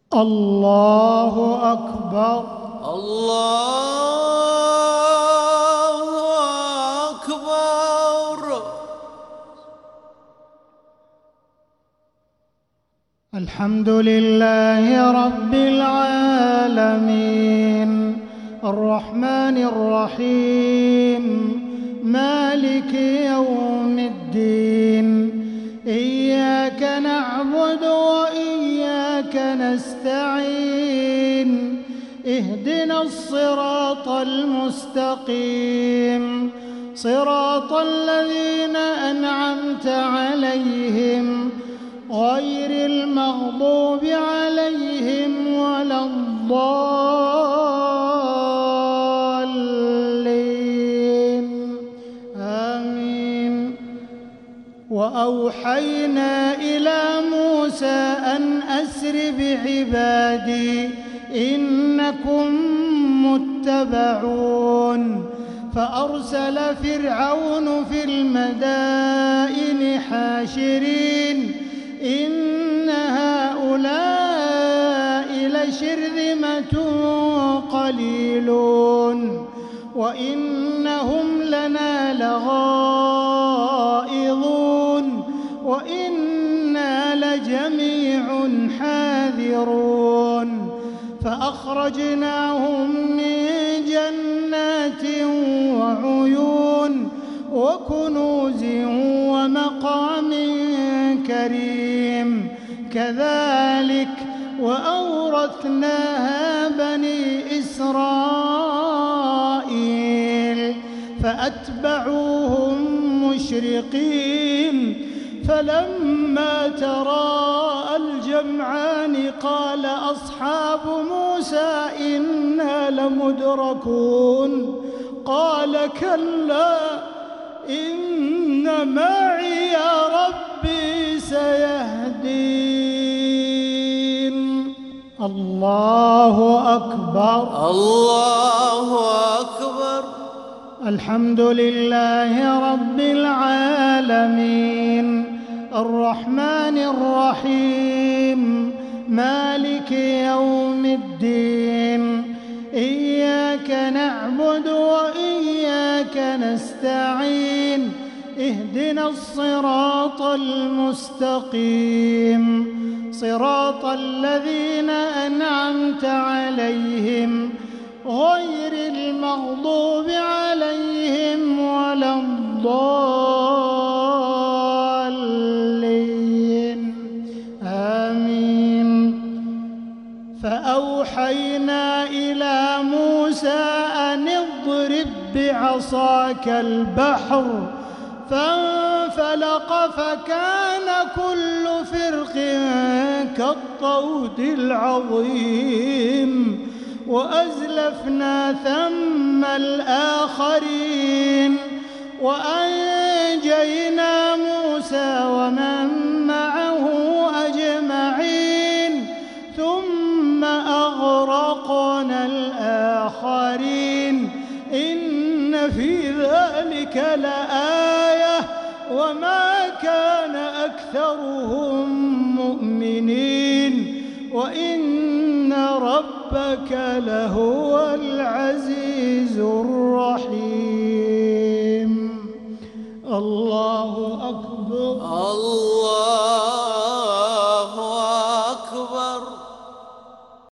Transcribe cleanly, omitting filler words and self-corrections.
الله أكبر. الله أكبر. الحمد لله رب العالمين الرحمن الرحيم مالك يوم الدين إياك نعبد وإياك نستعين اهدنا الصراط المستقيم صراط الذين أنعمت عليهم غير المغضوب عليهم ولا الضالين آمين. وأوحينا إلى موسى أن أسر بعبادي إنكم متبعون فأرسل فرعون في المدائن حاشرين إن هؤلاء لشرذمة قليلون وإنهم لنا لغائظون وإنا لجميع حاذرون فأخرجناهم من جنات وعيون وكنوز ومقام كريم كذلك وأورثناها بني إسرائيل فأتبعوهم مشرقين فلما تراءى الجمعان قال أصحاب موسى إنا لمدركون قال كلا إن معي ربي سيهدين. الله أكبر. الله أكبر. الحمد لله رب العالمين الرحمن الرحيم مالك يوم الدين إياك نعبد وإياك نستعين اهدنا الصراط المستقيم صراط الذين أنعمت عليهم غير المغضوب عليهم ولا الضالين آمين. فأوحينا إلى موسى أن اضرب بعصاك البحر فانفلق فكان كل فرق كالطود العظيم وأزلفنا ثم الآخرين وأنجينا موسى ومن معه أجمعين ثم أغرقنا الآخرين إن في ذلك لآية وما كان أكثرهم مؤمنين وإن ربك لهو العزيز الرحيم. الله أكبر. الله